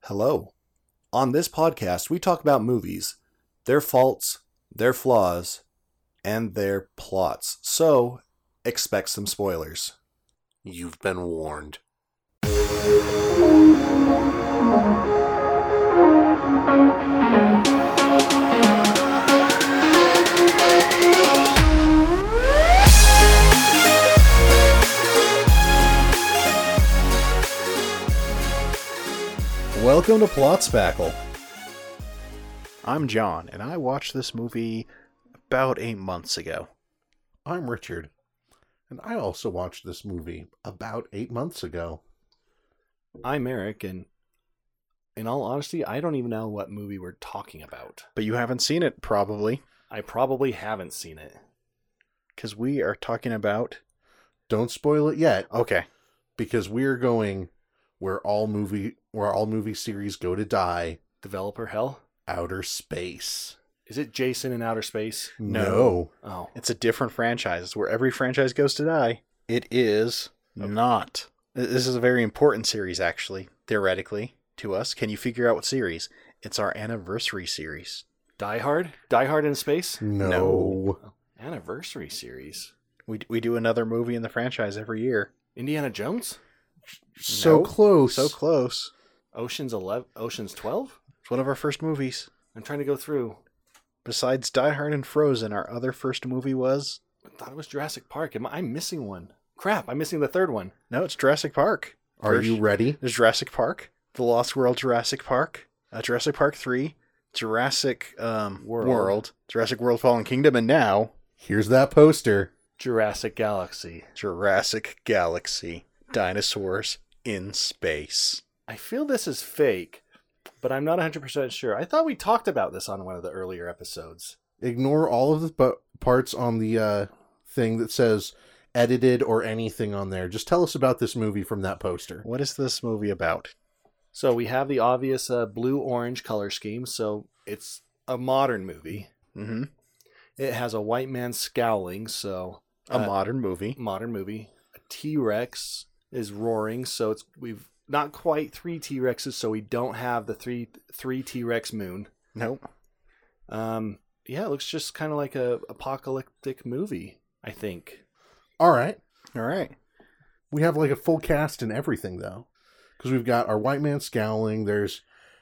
Hello. On this podcast, we talk about movies, their faults, their flaws, and their plots. So, expect some spoilers. You've been warned. Welcome to Plot Spackle. I'm John, and I watched this movie about 8 months ago. I'm Richard, and I also watched this movie about 8 months ago. I'm Eric, and in all honesty, I don't even know what movie we're talking about. But you haven't seen it, probably, I probably haven't seen it. because we are talking about... Don't spoil it yet, Okay, because we're going where all movie series go to die, Developer Hell? outer space. Is it Jason in Outer Space? No. Oh. it's a different franchise. It's where every franchise goes to die. It is not. This is a very important series, actually, theoretically, to us. Can you figure out what series? It's our anniversary series. Die Hard? Die Hard in Space? No. Anniversary series. We do another movie in the franchise every year. Indiana Jones? So No. close. So close. Ocean's 12? It's one of our first movies. I'm trying to go through. Besides Die Hard and Frozen, our other first movie was... I thought it was Jurassic Park. I'm missing one. Crap, I'm missing the third one. No, it's Jurassic Park. Are First- you ready? There's Jurassic Park, The Lost World Jurassic Park, Jurassic Park 3, Jurassic World, Jurassic World Fallen Kingdom, and now Here's that poster. Jurassic Galaxy. Jurassic Galaxy. Dinosaurs in space. I feel this is fake, but I'm not 100% sure. I thought we talked about this on one of the earlier episodes. Ignore all of the parts on the thing that says edited or anything on there. Just tell us about this movie from that poster. What is this movie about? So we have the obvious blue-orange color scheme, so it's a modern movie. Mm-hmm. It has a white man scowling, so... A modern movie. Modern movie. A T-Rex is roaring, so we've not quite 3 T-Rexes, so we don't have the three T-Rex moon. Nope. Yeah, it looks just kind of like a apocalyptic movie, I think. All right. All right. We have like a full cast and everything though, because we've got our white man scowling. There's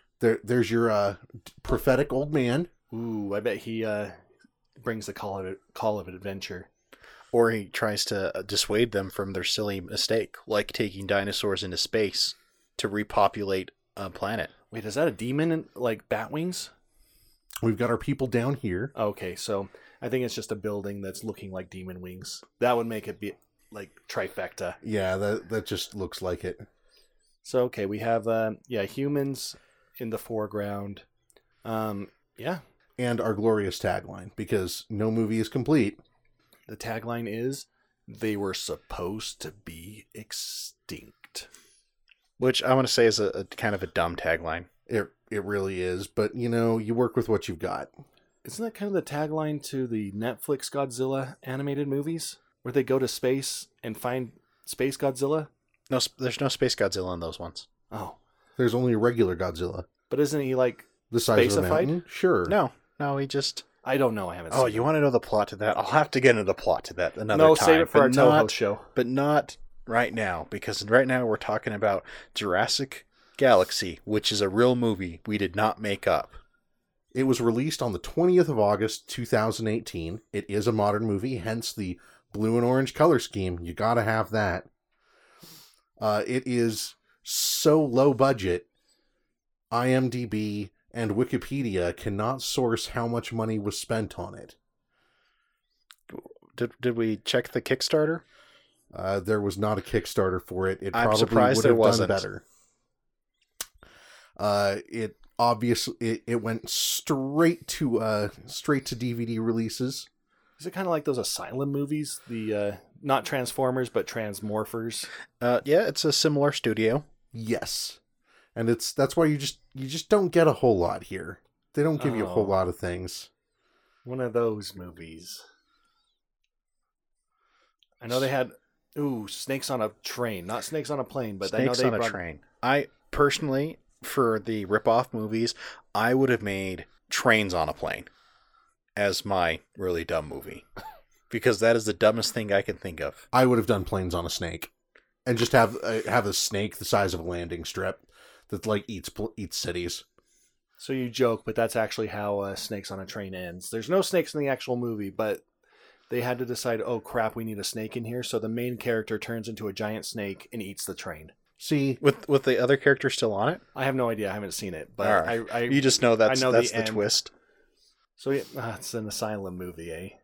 your prophetic old man. Ooh, I bet he brings the call of adventure. Or he tries to dissuade them from their silly mistake, like taking dinosaurs into space to repopulate a planet. Wait, is that a demon in, like bat wings? We've got our people down here. Okay, so I think it's just a building that's looking like demon wings. That would make it be like trifecta. Yeah, that just looks like it. So okay, we have humans in the foreground. Yeah. And our glorious tagline, because no movie is complete. The tagline is, "They were supposed to be extinct." Which I want to say is a kind of a dumb tagline. It really is, but you work with what you've got. Isn't that kind of the tagline to the Netflix Godzilla animated movies? Where they go to space and find Space Godzilla? No, there's no Space Godzilla in those ones. Oh. There's only a regular Godzilla. But isn't he like The size of a Spacified? mountain? Sure. No, he just... I don't know, I haven't Oh, seen you it. want to know the plot to that? I'll have to get into the plot to that another No, time. save it for our but Toho show. But not right now, because right now we're talking about Jurassic Galaxy, which is a real movie we did not make up. It was released on the 20th of August, 2018. It is a modern movie, hence the blue and orange color scheme. You gotta have that. It is so low budget, IMDb and Wikipedia cannot source how much money was spent on it. Did we check the Kickstarter? There was not a Kickstarter for it. It I'm probably surprised would there have wasn't. done better. It obviously it went straight to DVD releases. Is it kind of like those Asylum movies? The not Transformers, but Transmorphers? Yeah, it's a similar studio. Yes, and that's why you just don't get a whole lot here. They don't give you a whole Oh. lot of things. One of those movies. I know they had Snakes on a Train. Not Snakes on a Plane, but I know Snakes they on a brought... Train. I personally for the rip-off movies, I would have made Trains on a Plane as my really dumb movie. Because that is the dumbest thing I can think of. I would have done Planes on a Snake, and just have a snake the size of a landing strip that like eats cities. So you joke, but that's actually how Snakes on a Train ends. There's no snakes in the actual movie, but they had to decide, oh crap, we need a snake in here. So the main character turns into a giant snake and eats the train. See, With the other character still on it? I have no idea. I haven't seen it, but Right. You just know that's the end. twist. So it's an asylum movie, eh?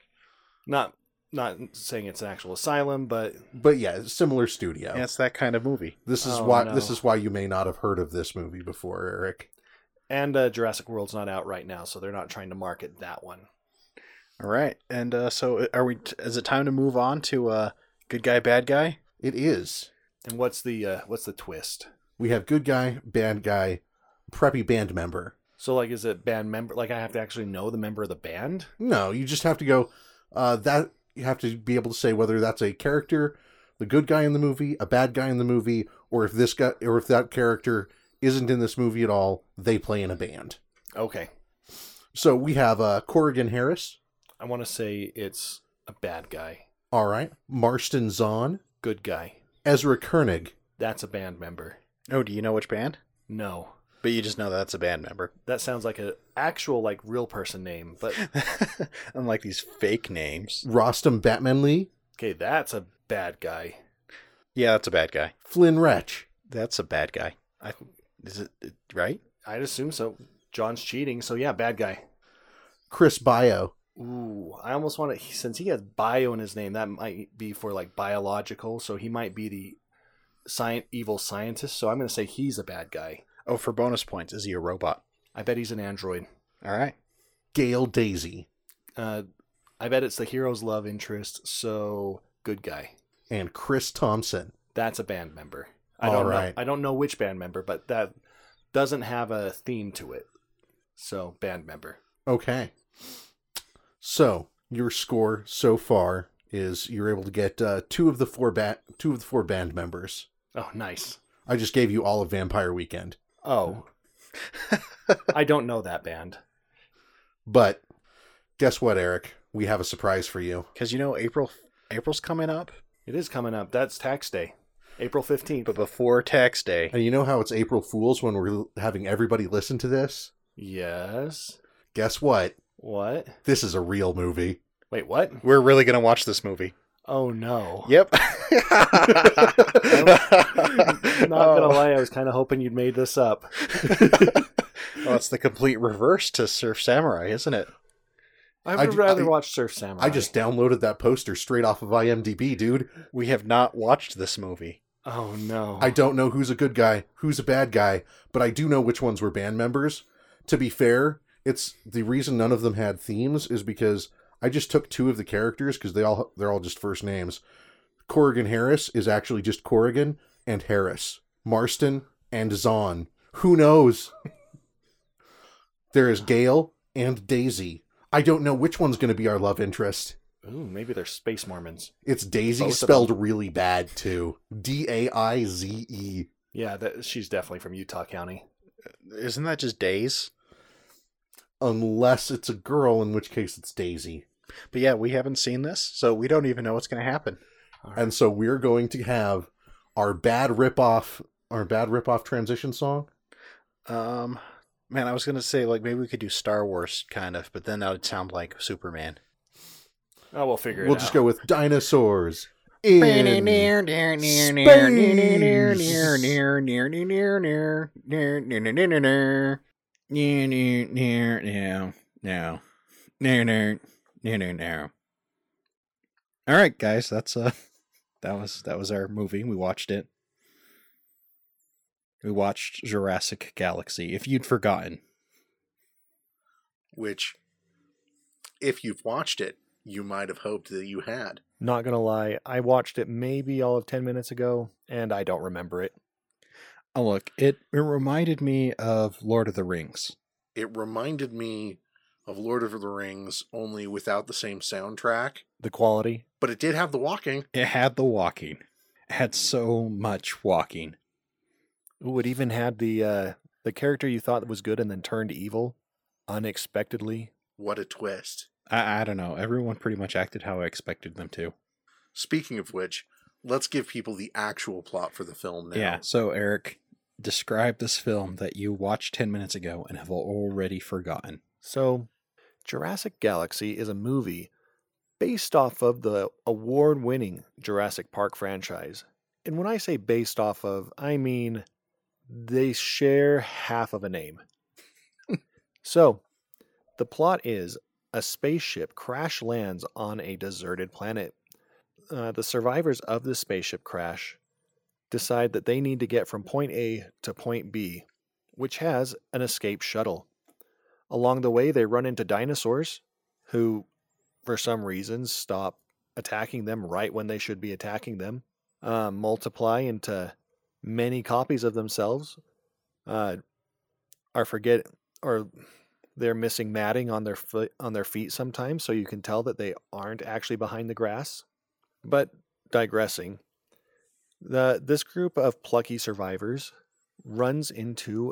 Not saying it's an actual asylum, but yeah, similar studio. Yeah, it's that kind of movie. This is Oh, why no. this is why you may not have heard of this movie before, Eric. and Jurassic World's not out right now, so they're not trying to market that one. All right. And so are we? Is it time to move on to good guy, bad guy? It is. And what's the twist? We have good guy, bad guy, preppy band member. So like, is it band member? Like I have to actually know the member of the band? No, you just have to go. That you have to be able to say whether that's a character, the good guy in the movie, a bad guy in the movie, or if this guy or if that character isn't in this movie at all, they play in a band. Okay. So we have Corrigan Harris. I want to say it's a bad guy. All right, Marston Zahn, Good guy. Ezra Koenig. That's a band member. Oh, do you know which band? No. But you just know that's a band member. That sounds like an actual like real person name, but Unlike these fake names. Rostam Batmanley, okay, that's a bad guy. Yeah, that's a bad guy. Flynn Wretch, That's a bad guy. Is it right? I'd assume so. John's cheating, so yeah, bad guy. Chris Bio, Ooh, I almost want to, since he has bio in his name, that might be for like biological, so he might be the evil scientist, so I'm going to say he's a bad guy. Oh, for bonus points, is he a robot? I bet he's an android. All right. Gail Daisy, I bet it's the hero's love interest, so good guy. and Chris Thompson. That's a band member. All right. I don't know which band member, but that doesn't have a theme to it. So, band member. Okay. So your score so far is you're able to get two of the four band members. Oh, nice. I just gave you all of Vampire Weekend, Oh. I don't know that band. but guess what, Eric? We have a surprise for you. Because April's coming up, It is coming up. That's tax day. April 15th. but before tax day. And you know how it's April Fool's when we're having everybody listen to this? Yes. Guess what? What? This is a real movie. Wait, what? We're really going to watch this movie. Oh, no. Yep. Not gonna lie, I was kind of hoping you'd made this up. Well, it's the complete reverse to Surf Samurai, isn't it? I would rather watch Surf Samurai. I just downloaded that poster straight off of IMDb, dude. We have not watched this movie. Oh, no. I don't know who's a good guy, who's a bad guy, but I do know which ones were band members. To be fair, it's the reason none of them had themes is because I just took two of the characters because they're all just first names. Corrigan Harris is actually just Corrigan and Harris. Marston and Zahn. Who knows? There is Gail and Daisy. I don't know which one's going to be our love interest. Ooh, maybe they're space Mormons. It's Daisy Both of spelled really bad too. Daize. Yeah, she's definitely from Utah County. Isn't that just Days? Unless it's a girl, in which case it's Daisy. But yeah, we haven't seen this, so we don't even know what's going to happen. And so we're going to have our bad ripoff transition song. Man, I was going to say, like, maybe we could do Star Wars, kind of, but then that would sound like Superman. Oh, we'll figure it out. We'll just go with dinosaurs in All right, guys, that was our movie. We watched it. We watched Jurassic Galaxy. If you'd forgotten, which, if you've watched it, you might have hoped that you had. Not gonna lie, I watched it maybe all of 10 minutes ago, and I don't remember it. oh look, it reminded me of Lord of the Rings. It reminded me of Lord of the Rings, only without the same soundtrack. The quality. But it did have the walking. It had the walking. It had so much walking. Ooh, it even had the character you thought was good and then turned evil unexpectedly. What a twist. I don't know. Everyone pretty much acted how I expected them to. Speaking of which, let's give people the actual plot for the film now. Yeah. So, Eric, describe this film that you watched 10 minutes ago and have already forgotten. So, Jurassic Galaxy is a movie based off of the award-winning Jurassic Park franchise. And when I say based off of, I mean they share half of a name. So, the plot is a spaceship crash lands on a deserted planet. The survivors of the spaceship crash decide that they need to get from point A to point B, which has an escape shuttle. Along the way, they run into dinosaurs who, for some reason, stop attacking them right when they should be attacking them, multiply into many copies of themselves, or they're missing matting on their feet sometimes, so you can tell that they aren't actually behind the grass. But digressing, this group of plucky survivors runs into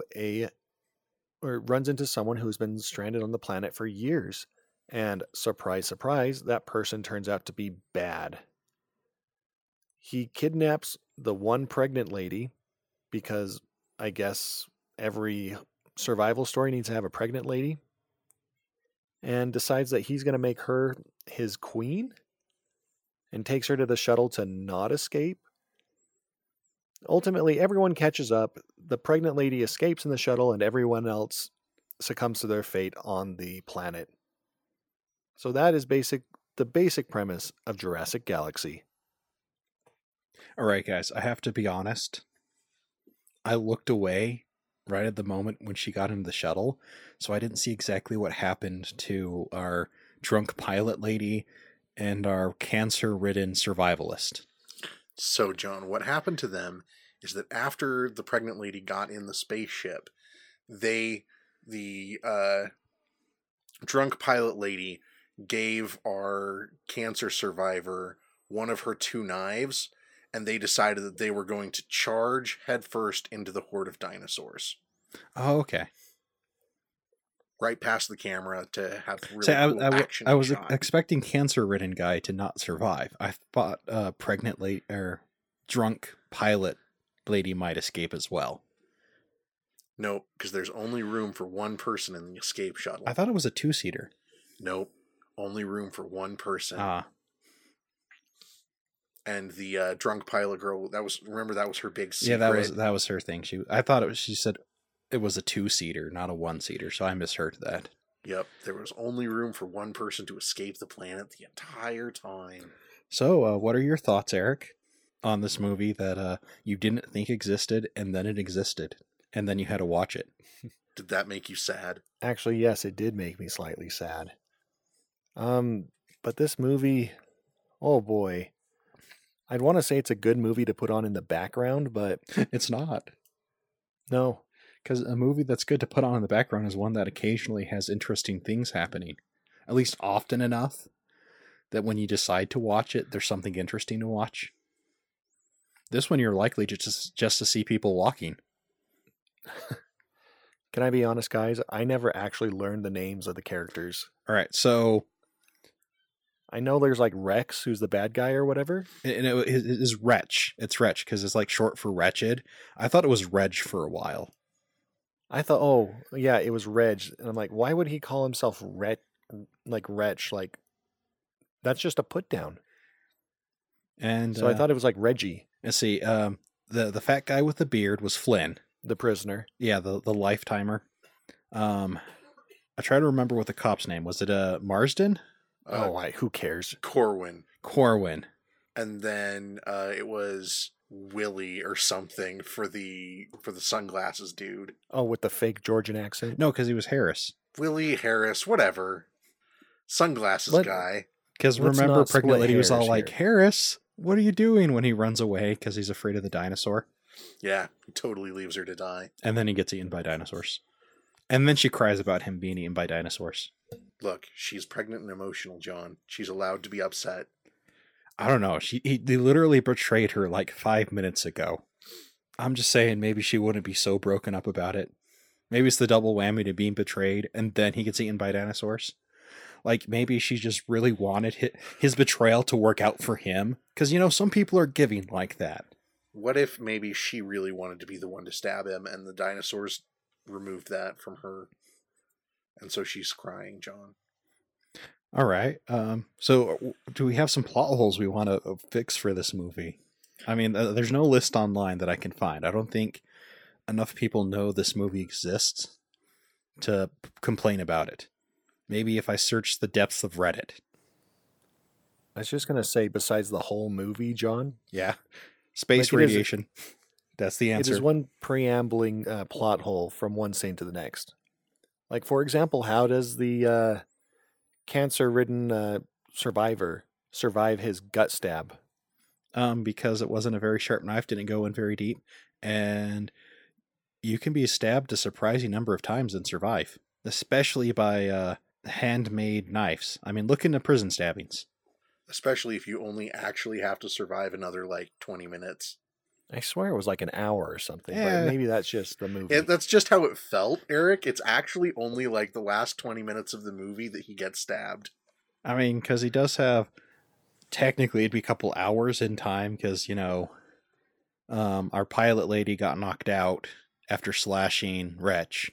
someone who's been stranded on the planet for years, and surprise, surprise, that person turns out to be bad. He kidnaps the one pregnant lady because I guess every survival story needs to have a pregnant lady, and decides that he's going to make her his queen and takes her to the shuttle to not escape. Ultimately, everyone catches up, the pregnant lady escapes in the shuttle, and everyone else succumbs to their fate on the planet. So that is the basic premise of Jurassic Galaxy. All right, guys, I have to be honest. I looked away right at the moment when she got into the shuttle, so I didn't see exactly what happened to our drunk pilot lady and our cancer-ridden survivalist. So, John, what happened to them is that after the pregnant lady got in the spaceship, the drunk pilot lady gave our cancer survivor one of her 2 knives, and they decided that they were going to charge headfirst into the horde of dinosaurs. Oh, okay. Right past the camera to have really So cool action. I was shot. expecting cancer-ridden guy to not survive. I thought pregnant lady or drunk pilot lady might escape as well. Nope, because there's only room for one person in the escape shuttle. I thought it was a 2-seater. Nope, only room for one person. Ah. And the drunk pilot girl, that was her big secret. Yeah, that was her thing. She said it was a 2-seater, not a 1-seater, so I misheard that. Yep, there was only room for one person to escape the planet the entire time. So, what are your thoughts, Eric, on this movie that you didn't think existed, and then it existed, and then you had to watch it? Did that make you sad? Actually, yes, it did make me slightly sad. But this movie, oh boy. I'd want to say it's a good movie to put on in the background, but It's not. no. Because a movie that's good to put on in the background is one that occasionally has interesting things happening. At least often enough that when you decide to watch it, there's something interesting to watch. This one, you're likely just to see people walking. Can I be honest, guys? I never actually learned the names of the characters. All right, so I know there's like Rex, who's the bad guy or whatever. and it is Wretch. It's Wretch because it's like short for wretched. I thought it was Reg for a while. I thought, oh, yeah, it was Reg. And I'm like, why would he call himself Wretch? Like, that's just a put down. And So I thought it was like Reggie, let's see. The fat guy with the beard was Flynn. the prisoner. Yeah, the lifetimer. I try to remember what the cop's name was. It Marsden? Who cares? Corwin. And then it was Willie or something for the sunglasses dude. Oh, with the fake Georgian accent? No, because he was Harris. Willie, Harris, whatever. Sunglasses guy. Because Let's remember, not pregnant split lady was all hairs like, here. Harris, what are you doing when he runs away because he's afraid of the dinosaur? Yeah, he totally leaves her to die. And then he gets eaten by dinosaurs. And then she cries about him being eaten by dinosaurs. Look, she's pregnant and emotional, John. She's allowed to be upset. I don't know. They literally betrayed her like 5 minutes ago. I'm just saying maybe she wouldn't be so broken up about it. Maybe it's the double whammy to being betrayed and then he gets eaten by dinosaurs. Like maybe she just really wanted his betrayal to work out for him. Because, you know, some people are giving like that. What if maybe she really wanted to be the one to stab him and the dinosaurs removed that from her? And so she's crying, John. All right. So do we have some plot holes we want to fix for this movie? I mean, there's no list online that I can find. I don't think enough people know this movie exists to complain about it. Maybe if I search the depths of Reddit. I was just going to say, besides the whole movie, John, Yeah. Space Like, it is- radiation. That's the it answer. is one preambling plot hole from one scene to the next. Like, for example, how does the cancer-ridden survivor survive his gut stab? Because it wasn't a very sharp knife, didn't go in very deep, and you can be stabbed a surprising number of times and survive, especially by handmade knives. I mean, look into prison stabbings. Especially if you only actually have to survive another, 20 minutes. I swear it was like an hour or something, Yeah. but maybe that's just the movie. That's just how it felt, Eric. It's actually only, the last 20 minutes of the movie that he gets stabbed. I mean, because he does have, technically it'd be a couple hours in time, because, you know, our pilot lady got knocked out after slashing Wretch.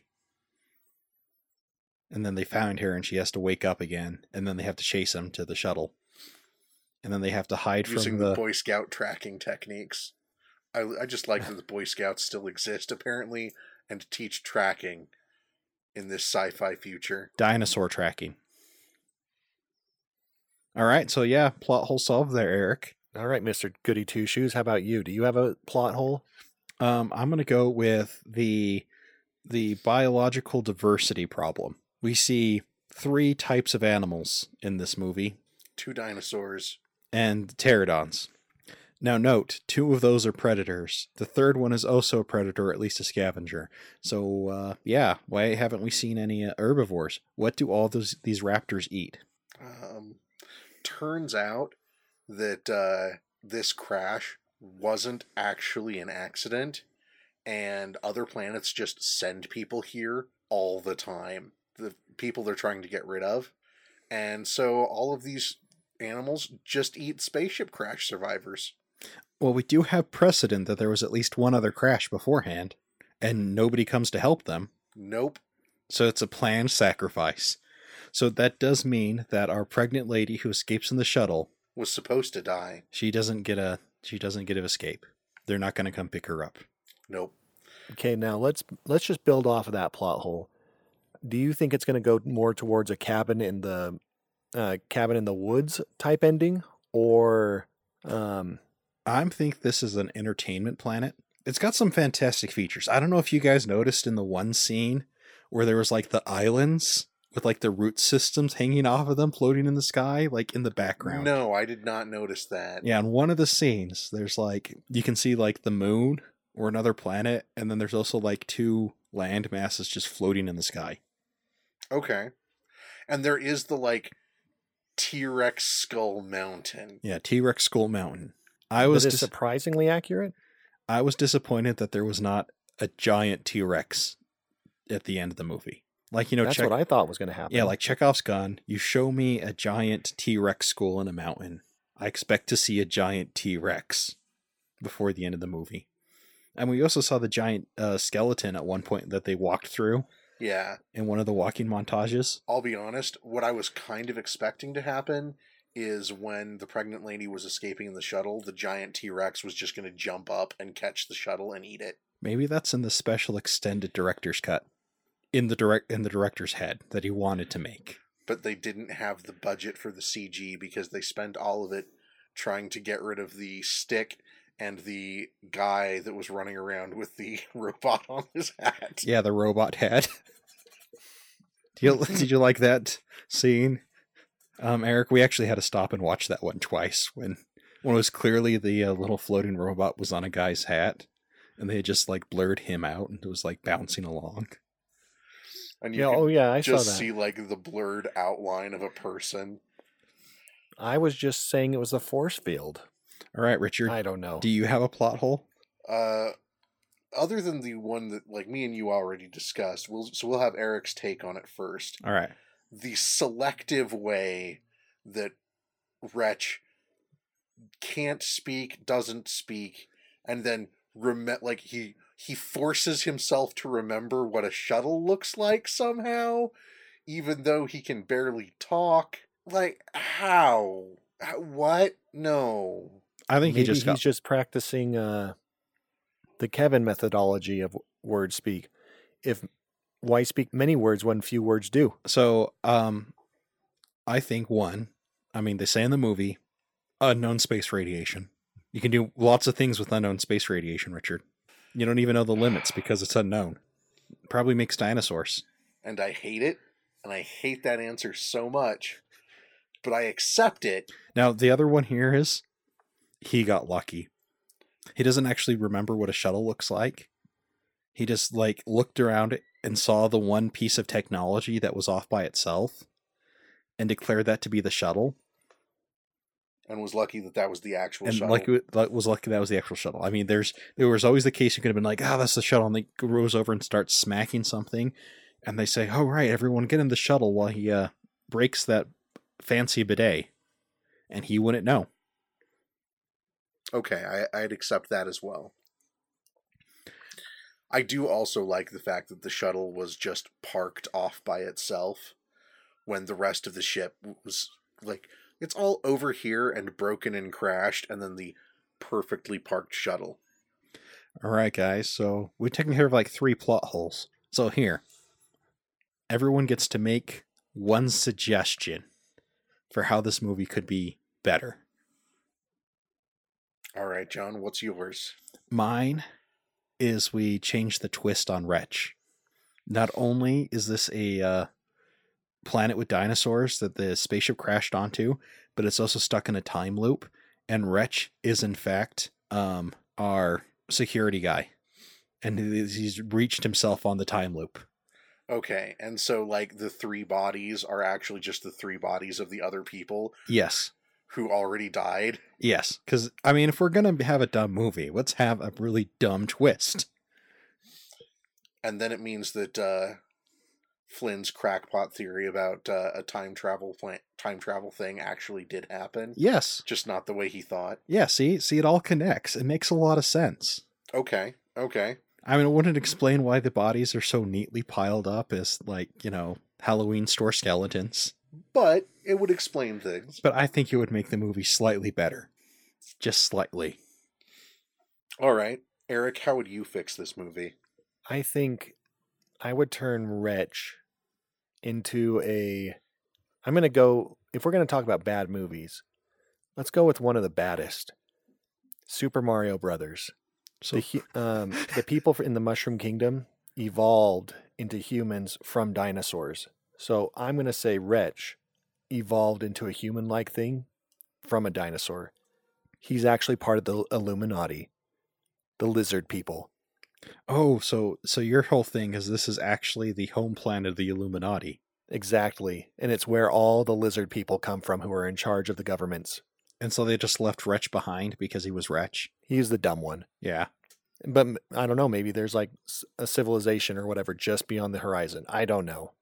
And then they found her and she has to wake up again, and then they have to chase him to the shuttle. And then they have to hide Using from the the... Boy Scout tracking techniques. I just like that the Boy Scouts still exist, apparently, and teach tracking in this sci-fi future. dinosaur tracking. All right, so yeah, plot hole solved there, Eric. All right, Mr. Goody Two Shoes, how about you? Do you have a plot hole? I'm going to go with the biological diversity problem. We see 3 types of animals in this movie, 2 dinosaurs. and pterodons. Now note, 2 of those are predators. The third one is also a predator, or at least a scavenger. So yeah, why haven't we seen any herbivores? What do all these raptors eat? Turns out that this crash wasn't actually an accident, and other planets just send people here all the time. The people they're trying to get rid of. And so all of these animals just eat spaceship crash survivors. Well, we do have precedent that there was at least one other crash beforehand, and nobody comes to help them. Nope. So it's a planned sacrifice. So that does mean that our pregnant lady who escapes in the shuttle, Was supposed to die. she doesn't get an escape. They're not going to come pick her up. Nope. Okay, now let's just build off of that plot hole. Do you think it's going to go more towards a cabin in the woods type ending, or I think this is an entertainment planet. It's got some fantastic features. I don't know if you guys noticed in the one scene where there was like the islands with like the root systems hanging off of them floating in the sky, like in the background. No, I did not notice that. Yeah, in one of the scenes, there's like, you can see like the moon or another planet, and then there's also like 2 land masses just floating in the sky. Okay. And there is the T-Rex Skull Mountain. Yeah, T-Rex Skull Mountain. that is surprisingly accurate? I was disappointed that there was not a giant T-Rex at the end of the movie. Like, you know, That's what I thought was going to happen. yeah, like Chekhov's gun. You show me a giant T-Rex skull in a mountain, I expect to see a giant T-Rex before the end of the movie. And we also saw the giant skeleton at one point that they walked through Yeah. in one of the walking montages. I'll be honest, what I was kind of expecting to happen is when the pregnant lady was escaping in the shuttle, the giant T-Rex was just going to jump up and catch the shuttle and eat it. Maybe that's in the special extended director's cut. In the director's head that he wanted to make. But they didn't have the budget for the CG because they spent all of it trying to get rid of the stick and the guy that was running around with the robot on his hat. Yeah, the robot head. Did you like that scene, Eric? We actually had to stop and watch that one twice when it was clearly the little floating robot was on a guy's hat, and they had just like blurred him out and it was like bouncing along. And Yeah, oh yeah, I saw just that. see the blurred outline of a person. I was just saying it was a force field. All right, Richard. I don't know. Do you have a plot hole? other than the one that like me and you already discussed, we'll have Eric's take on it first. All right. The selective way that Wretch can't speak, doesn't speak, and then he forces himself to remember what a shuttle looks like somehow, even though he can barely talk. Like, how? What? No. I think Maybe he's just practicing the Kevin methodology of word speak. If why speak many words when few words do? So, I think they say in the movie, unknown space radiation. You can do lots of things with unknown space radiation, Richard. You don't even know the limits because it's unknown. Probably makes dinosaurs. And I hate it, and I hate that answer so much, but I accept it. Now, the other one here is he got lucky. He doesn't actually remember what a shuttle looks like. He just looked around it and saw the one piece of technology that was off by itself and declared that to be the shuttle. And was lucky that was the actual shuttle. Was lucky that was the actual shuttle. I mean, there was always the case you could have been like, that's the shuttle, and they goes over and starts smacking something, and they say, oh, right, everyone get in the shuttle while he breaks that fancy bidet, and he wouldn't know. Okay, I'd accept that as well. I do also like the fact that the shuttle was just parked off by itself when the rest of the ship was like, it's all over here and broken and crashed, and then the perfectly parked shuttle. All right, guys, so we've taken care of 3 plot holes. So here, everyone gets to make one suggestion for how this movie could be better. All right, John, what's yours? Mine is we change the twist on Wretch. Not only is this a planet with dinosaurs that the spaceship crashed onto, but it's also stuck in a time loop, and Wretch is in fact our security guy, and he's reached himself on the time loop. Okay, and so the 3 bodies are actually just the 3 bodies of the other people? Yes. Who already died? Yes, because, I mean, if we're going to have a dumb movie, let's have a really dumb twist. And then it means that Flynn's crackpot theory about a time travel thing actually did happen. Yes. Just not the way he thought. Yeah, see, it all connects. It makes a lot of sense. Okay. I mean, it wouldn't explain why the bodies are so neatly piled up as, Halloween store skeletons. But it would explain things. But I think it would make the movie slightly better. Just slightly. All right. Eric, how would you fix this movie? I think I would turn Wretch into I'm going to go, if we're going to talk about bad movies, let's go with one of the baddest. Super Mario Brothers. So the people in the Mushroom Kingdom evolved into humans from dinosaurs. So I'm going to say Wretch evolved into a human-like thing from a dinosaur. He's actually part of the Illuminati, the lizard people. Oh, so your whole thing is this is actually the home planet of the Illuminati. Exactly. And it's where all the lizard people come from who are in charge of the governments. And so they just left Wretch behind because he was Wretch? He's the dumb one. Yeah. But I don't know, maybe there's a civilization or whatever just beyond the horizon. I don't know.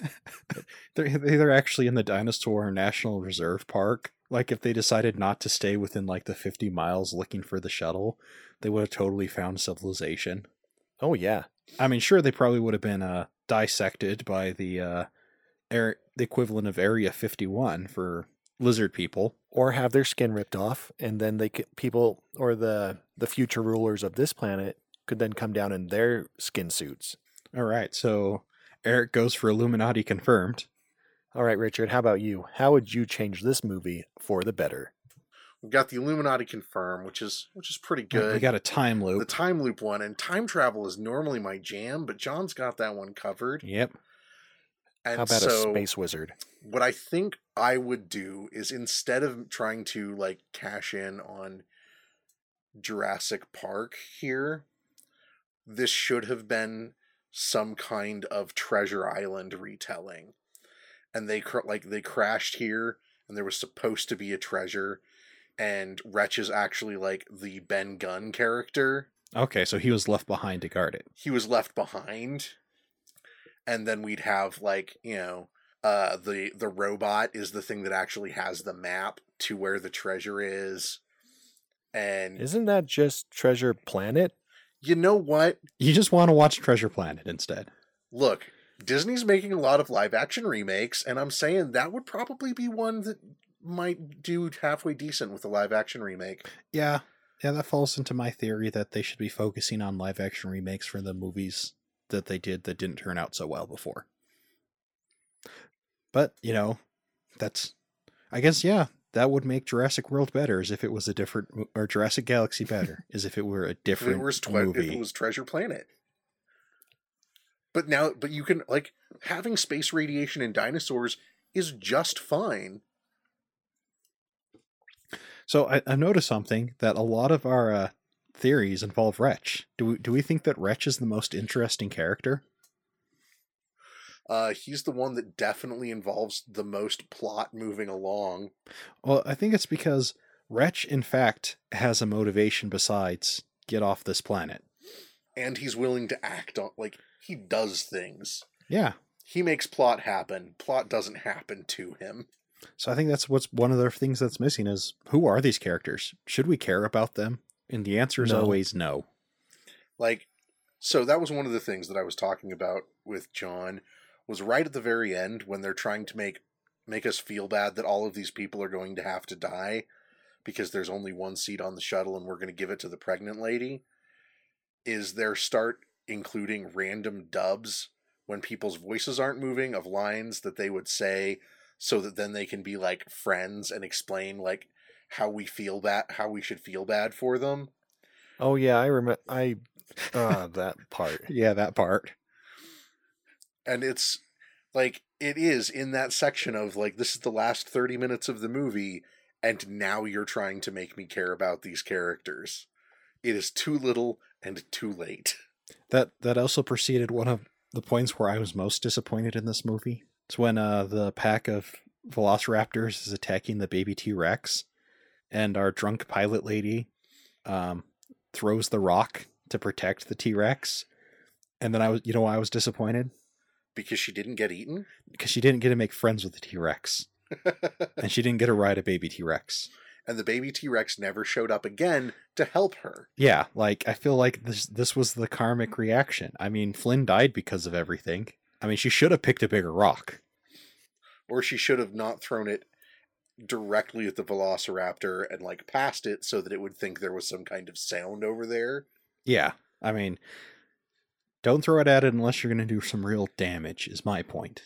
They're actually in the Dinosaur National Reserve Park. If they decided not to stay within the 50 miles looking for the shuttle, they would have totally found civilization. Oh yeah. I mean, sure, they probably would have been dissected by the equivalent of Area 51 for lizard people, or have their skin ripped off, and then people or the future rulers of this planet could then come down in their skin suits. All right, so Eric goes for Illuminati confirmed. All right, Richard, how about you? How would you change this movie for the better? We've got the Illuminati confirmed, which is pretty good. We got a time loop. The time loop one, and time travel is normally my jam, but John's got that one covered. Yep. And how about a space wizard? What I think I would do is, instead of trying to cash in on Jurassic Park here, this should have been some kind of Treasure Island retelling. And they crashed here, and there was supposed to be a treasure, and Wretch is actually the Ben Gunn character. Okay, so he was left behind to guard it. He was left behind, and then we'd have like, the robot is the thing that actually has the map to where the treasure is. And Isn't that just Treasure Planet? you know what? You just want to watch Treasure Planet instead. Look, Disney's making a lot of live action remakes, and I'm saying that would probably be one that might do halfway decent with a live action remake. Yeah, that falls into my theory that they should be focusing on live action remakes for the movies that they did that didn't turn out so well before. But, that's, I guess, yeah, that would make Jurassic World better as if it was a different, or Jurassic Galaxy better as if it were a different movie. If it was Treasure Planet. But you can, like, having space radiation and dinosaurs is just fine. So I noticed something, that a lot of our theories involve Wretch. Do we think that Wretch is the most interesting character? He's the one that definitely involves the most plot moving along. Well, I think it's because Wretch, in fact, has a motivation besides get off this planet. And he's willing to act on, like, he does things. Yeah. He makes plot happen. Plot doesn't happen to him. So I think that's what's one of the things that's missing is, who are these characters? Should we care about them? And the answer is always no. Like, so that was one of the things that I was talking about with John, was right at the very end when they're trying to make us feel bad that all of these people are going to have to die because there's only one seat on the shuttle and we're going to give it to the pregnant lady, is their start including random dubs when people's voices aren't moving of lines that they would say, so that then they can be like friends and explain like how we should feel bad for them. Oh yeah, I remember. That part. Yeah, that part. And it's like, it is in that section of like, this is the last 30 minutes of the movie, and now you're trying to make me care about these characters. It is too little and too late. That also preceded one of the points where I was most disappointed in this movie. It's when the pack of velociraptors is attacking the baby T-Rex, and our drunk pilot lady throws the rock to protect the T-Rex. And then I was disappointed? Because she didn't get eaten? Because she didn't get to make friends with the T-Rex. And she didn't get to ride a baby T-Rex. And the baby T-Rex never showed up again to help her. Yeah, like, I feel like this was the karmic reaction. I mean, Flynn died because of everything. I mean, she should have picked a bigger rock. Or she should have not thrown it directly at the velociraptor and like past it so that it would think there was some kind of sound over there. Yeah, I mean, don't throw it at it unless you're going to do some real damage, is my point.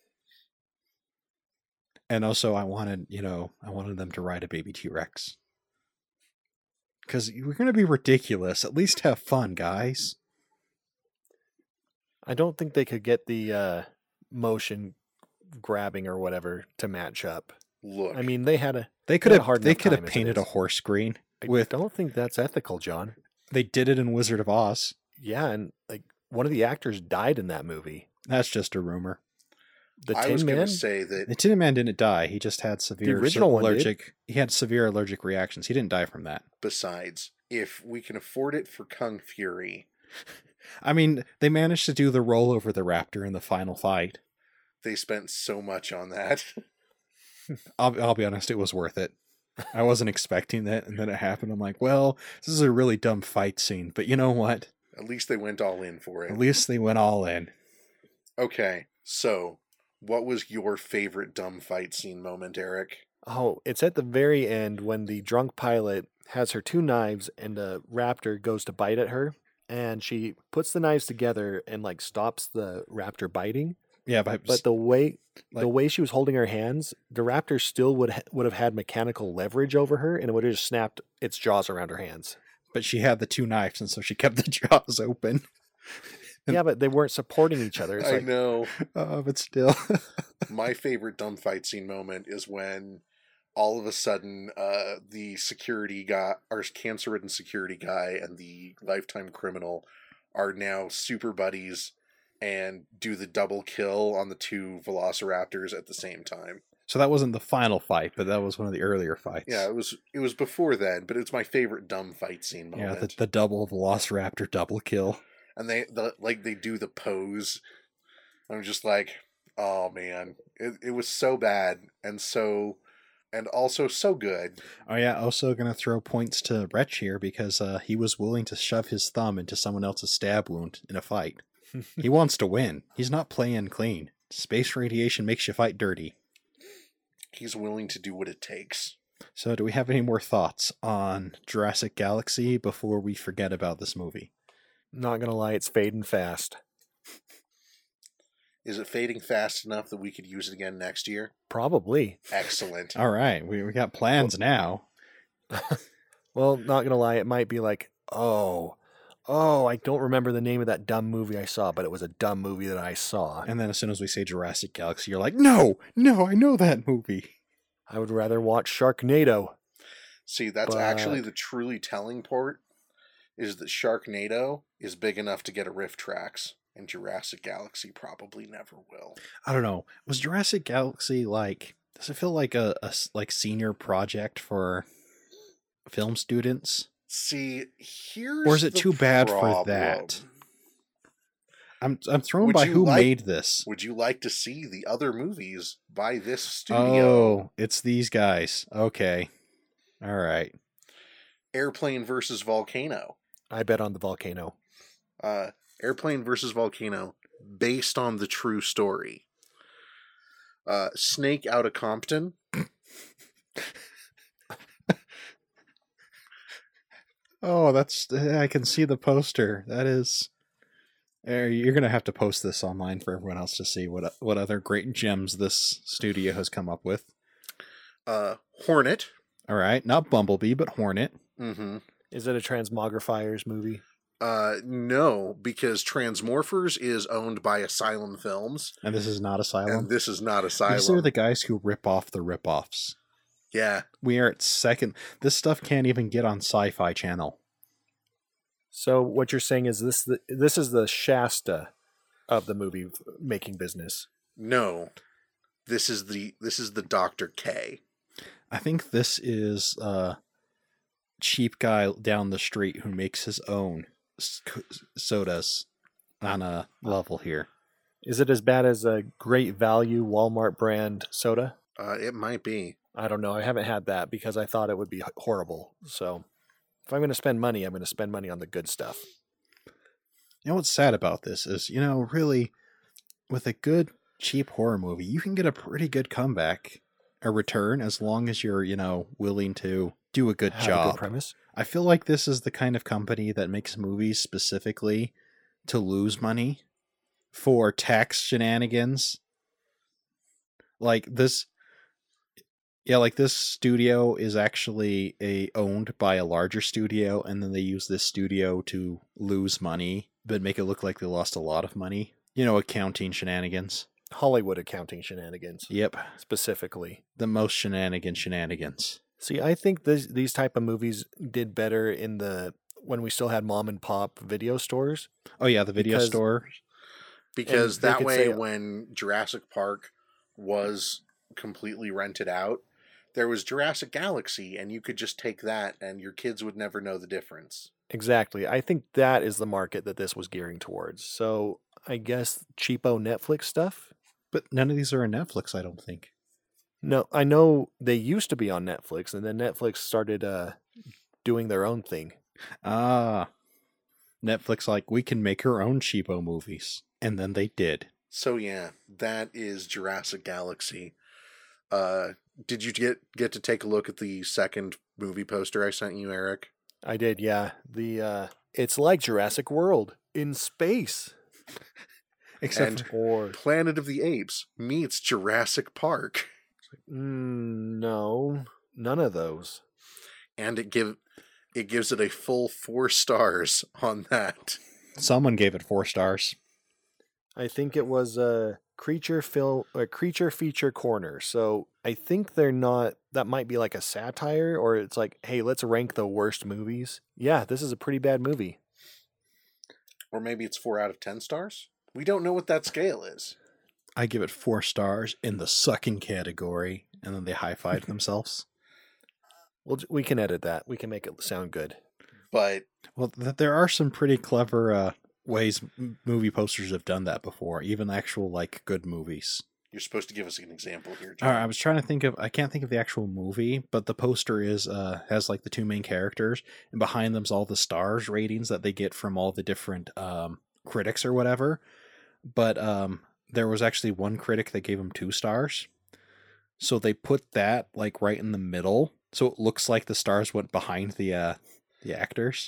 And also, I wanted them to ride a baby T-Rex. Because we're going to be ridiculous. At least have fun, guys. I don't think they could get the motion grabbing or whatever to match up. Look, I mean, they could have painted a horse screen. I don't think that's ethical, John. They did it in Wizard of Oz. Yeah, and like one of the actors died in that movie. That's just a rumor. I was going to say that the Tin Man didn't die. He just had severe He had severe allergic reactions. He didn't die from that. Besides, if we can afford it for Kung Fury, I mean, they managed to do the roll over the raptor in the final fight. They spent so much on that. I'll be honest, it was worth it. I wasn't expecting that, and then it happened. I'm like, well, this is a really dumb fight scene, but you know what? At least they went all in for it. At least they went all in. Okay, so what was your favorite dumb fight scene moment, Eric? Oh, it's at the very end when the drunk pilot has her two knives and the raptor goes to bite at her, and she puts the knives together and like stops the raptor biting. Yeah, but the way she was holding her hands, the raptor still would have had mechanical leverage over her, and it would have just snapped its jaws around her hands. But she had the two knives, and so she kept the jaws open. Yeah, but they weren't supporting each other. I know. But still. My favorite dumb fight scene moment is when all of a sudden the security guy, our cancer-ridden security guy, and the lifetime criminal are now super buddies and do the double kill on the two velociraptors at the same time. So that wasn't the final fight, but that was one of the earlier fights. Yeah, it was before then, but it's my favorite dumb fight scene moment. Yeah, the double Velociraptor double kill. And they do the pose. I'm just like, oh man, it was so bad and also so good. Oh yeah, also gonna throw points to Wretch here because he was willing to shove his thumb into someone else's stab wound in a fight. He wants to win. He's not playing clean. Space radiation makes you fight dirty. He's willing to do what it takes. So do we have any more thoughts on Jurassic Galaxy before we forget about this movie? Not gonna lie, it's fading fast. Is it fading fast enough that we could use it again next year? Probably. Excellent. All right, we got plans now. Well, not gonna lie, it might be like, oh, I don't remember the name of that dumb movie I saw, but it was a dumb movie that I saw. And then as soon as we say Jurassic Galaxy, you're like, no, I know that movie. I would rather watch Sharknado. See, that's actually the truly telling part, is that Sharknado is big enough to get a riff tracks, and Jurassic Galaxy probably never will. I don't know. Was Jurassic Galaxy like? Does it feel like a like senior project for film students? See, here's Or is it the too bad problem. for that? I'm thrown Would by you who like- made this. Would you like to see the other movies by this studio? Oh, it's these guys. Okay. All right. Airplane versus Volcano. I bet on the volcano. Airplane versus Volcano, based on the true story. Snake out of Compton. Oh, I can see the poster. That is. You're gonna have to post this online for everyone else to see what other great gems this studio has come up with. Hornet. All right, not Bumblebee, but Hornet. Mm-hmm. Is it a Transmogrifiers movie? No, because Transmorphers is owned by Asylum Films, And this is not Asylum. and this is not Asylum. These are the guys who rip off the rip-offs. Yeah, We are at second. This stuff can't even get on Sci-Fi Channel. So what you're saying is this is the Shasta of the movie making business. no, this is the Dr. K. I think this is a cheap guy down the street who makes his own sodas on a level here. Is it as bad as a Great Value Walmart brand soda? It might be. I don't know. I haven't had that because I thought it would be horrible. So if I'm going to spend money, I'm going to spend money on the good stuff. You know what's sad about this is, really, with a good, cheap horror movie, you can get a pretty good comeback, a return, as long as you're, willing to do a good Have a job. good premise. I feel like this is the kind of company that makes movies specifically to lose money for tax shenanigans. Like this studio is actually owned by a larger studio, and then they use this studio to lose money, but make it look like they lost a lot of money. Accounting shenanigans. Hollywood accounting shenanigans, Yep, specifically. the most shenanigans. See, I think these type of movies did better when we still had mom and pop video stores. Oh yeah, the video Because- store. Because And they that could way, say- when Jurassic Park was completely rented out, there was Jurassic Galaxy, and you could just take that, and your kids would never know the difference. Exactly. I think that is the market that this was gearing towards. So I guess cheapo Netflix stuff. But none of these are on Netflix, I don't think. No, I know they used to be on Netflix, and then Netflix started doing their own thing. Ah. Netflix we can make our own cheapo movies. And then they did. So yeah, that is Jurassic Galaxy. Did you get to take a look at the second movie poster I sent you, Eric? I did, yeah. It's like Jurassic World in space. Except And Or Planet of the Apes meets Jurassic Park, no, none of those. and it gives it a full 4 stars on that. someone gave it 4 stars. I think it was a creature feature corner. So I think they're not. That might be like a satire, or it's like, hey, let's rank the worst movies. Yeah, this is a pretty bad movie. Or maybe it's 4 out of 10 stars. We don't know what that scale is. I give it 4 stars in the sucking category, and then they high-fived themselves. We can edit that. We can make it sound good. But Well, there are some pretty clever ways movie posters have done that before, even actual, like, good movies. you're supposed to give us an example here, All John. right, I was trying to think of, I can't think of the actual movie, but the poster has like the 2 main characters, and behind them's all the stars ratings that they get from all the different critics or whatever. But there was actually one critic that gave them 2 stars. So they put that like right in the middle, so it looks like the stars went behind the actors.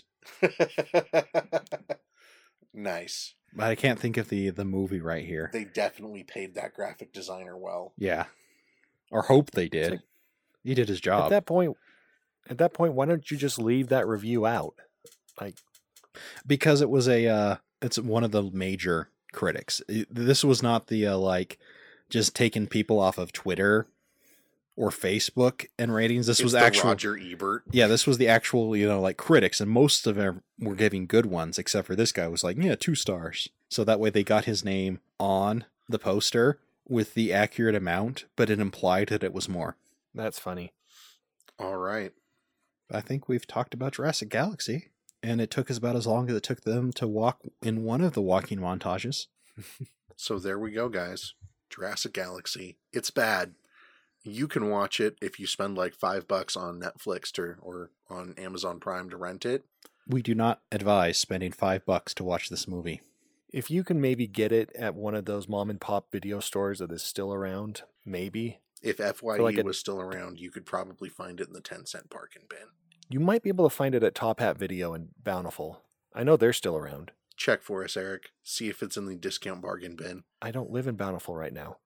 Nice. But I can't think of the movie right here. They definitely paid that graphic designer well. Yeah, or hope they did. like- He did his job. At that point, why don't you just leave that review out? Like, Because it was it's one of the major critics. This was not the like just taking people off of Twitter or Facebook and ratings. This It's was the actual Roger Ebert. Yeah, this was the actual, like critics, and most of them were giving good ones, except for this guy was like, 2 stars. So that way they got his name on the poster with the accurate amount, but it implied that it was more. that's funny. All right. I think we've talked about Jurassic Galaxy, and it took us about as long as it took them to walk in one of the walking montages. So there we go, guys. Jurassic Galaxy. It's bad. You can watch it if you spend like $5 on Netflix or on Amazon Prime to rent it. We do not advise spending $5 to watch this movie. If you can maybe get it at one of those mom and pop video stores that is still around, maybe. If FYE like was still around, you could probably find it in the 10-cent parking bin. You might be able to find it at Top Hat Video and Bountiful. I know they're still around. Check for us, Eric. See if it's in the discount bargain bin. I don't live in Bountiful right now.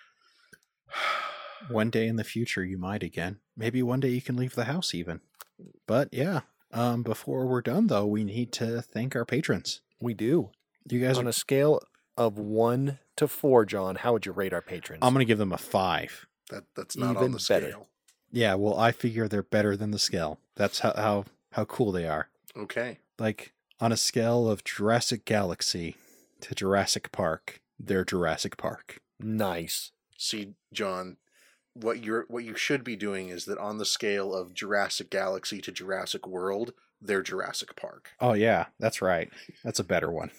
One day in the future, you might again. Maybe one day you can leave the house even. But yeah, before we're done though, we need to thank our patrons. We do. You guys On are, a scale of 1 to 4, John, how would you rate our patrons? I'm going to give them a 5. That's not on Even the scale. better. Yeah, well, I figure they're better than the scale. That's how cool they are. Okay. Like on a scale of Jurassic Galaxy to Jurassic Park, they're Jurassic Park. Nice. See, John, what you should be doing is that on the scale of Jurassic Galaxy to Jurassic World, they're Jurassic Park. Oh yeah, that's right. That's a better one.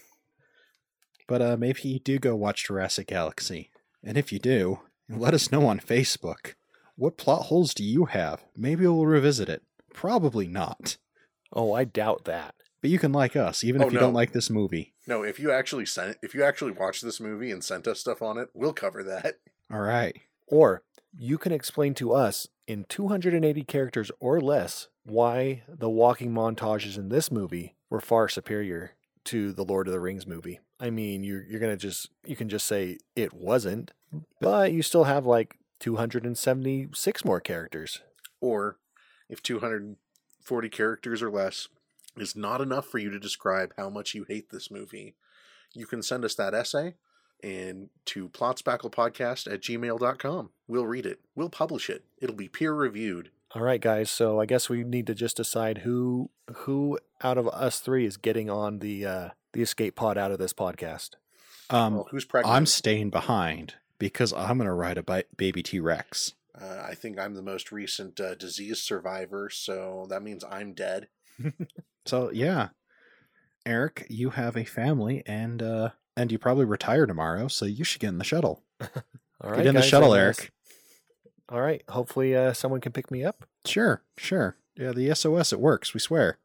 But maybe you do go watch Jurassic Galaxy. And if you do, let us know on Facebook. What plot holes do you have? Maybe we'll revisit it. Probably not. Oh, I doubt that. But you can like us, even Oh, if you no. don't like this movie. No, if you actually watch this movie and sent us stuff on it, we'll cover that. All right. Or you can explain to us in 280 characters or less why the walking montages in this movie were far superior to the Lord of the Rings movie. I mean, you can just say it wasn't, but you still have like 276 more characters. Or if 240 characters or less is not enough for you to describe how much you hate this movie, you can send us that essay and to plotspacklepodcast@gmail.com. We'll read it. We'll publish it. It'll be peer reviewed. All right, guys. So I guess we need to just decide who out of us 3 is getting on the escape pod out of this podcast. Well, who's pregnant? I'm staying behind because I'm going to ride a baby T-Rex. I think I'm the most recent disease survivor, so that means I'm dead. So yeah, Eric, you have a family and you probably retire tomorrow, so you should get in the shuttle. All right, Get in the guys, shuttle, I Eric. guess. All right. Hopefully someone can pick me up. Sure. Yeah, the SOS, it works, we swear.